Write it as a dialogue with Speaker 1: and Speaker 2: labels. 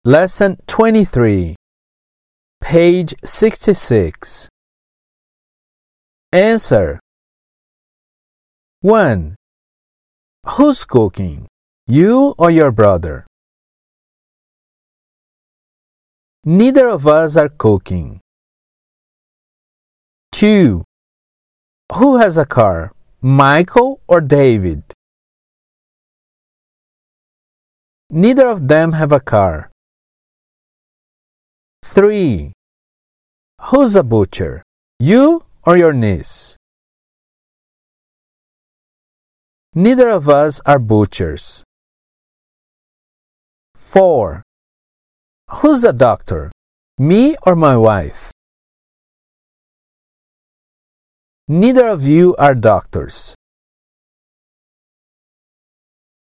Speaker 1: Lesson 23, page 66. Answer. 1. Who's cooking, you or your brother? Neither of us are cooking. 2. Who has a car, Michael or David? Neither of them have a car. 3. Who's a butcher, you or your niece? Neither of us are butchers. 4. Who's a doctor, me or my wife? Neither of you are doctors.